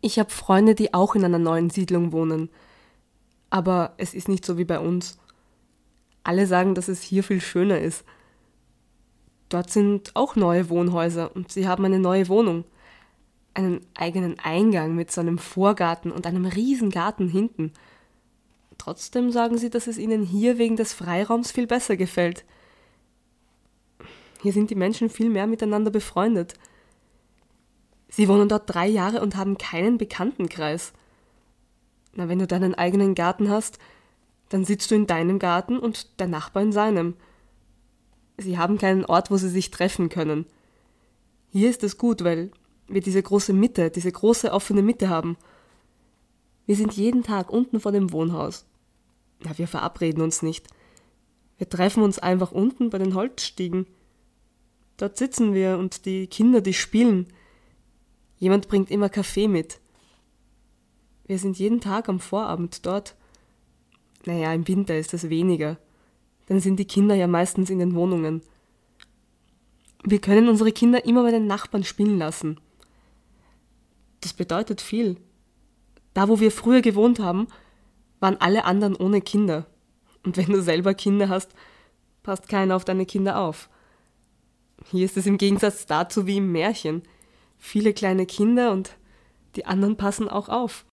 Ich habe Freunde, die auch in einer neuen Siedlung wohnen. Aber es ist nicht so wie bei uns. Alle sagen, dass es hier viel schöner ist. Dort sind auch neue Wohnhäuser und sie haben eine neue Wohnung. Einen eigenen Eingang mit so einem Vorgarten und einem riesen Garten hinten. Trotzdem sagen sie, dass es ihnen hier wegen des Freiraums viel besser gefällt. Hier sind die Menschen viel mehr miteinander befreundet. Sie wohnen dort 3 Jahre und haben keinen Bekanntenkreis. Na, wenn du deinen eigenen Garten hast, dann sitzt du in deinem Garten und der Nachbar in seinem. Sie haben keinen Ort, wo sie sich treffen können. Hier ist es gut, weil wir diese große Mitte, diese große offene Mitte haben. Wir sind jeden Tag unten vor dem Wohnhaus. Na, wir verabreden uns nicht. Wir treffen uns einfach unten bei den Holzstiegen. Dort sitzen wir und die Kinder, die spielen. Jemand bringt immer Kaffee mit. Wir sind jeden Tag am Vorabend dort. Naja, im Winter ist es weniger. Dann sind die Kinder ja meistens in den Wohnungen. Wir können unsere Kinder immer bei den Nachbarn spielen lassen. Das bedeutet viel. Da, wo wir früher gewohnt haben, waren alle anderen ohne Kinder. Und wenn du selber Kinder hast, passt keiner auf deine Kinder auf. Hier ist es im Gegensatz dazu wie im Märchen. Viele kleine Kinder und die anderen passen auch auf.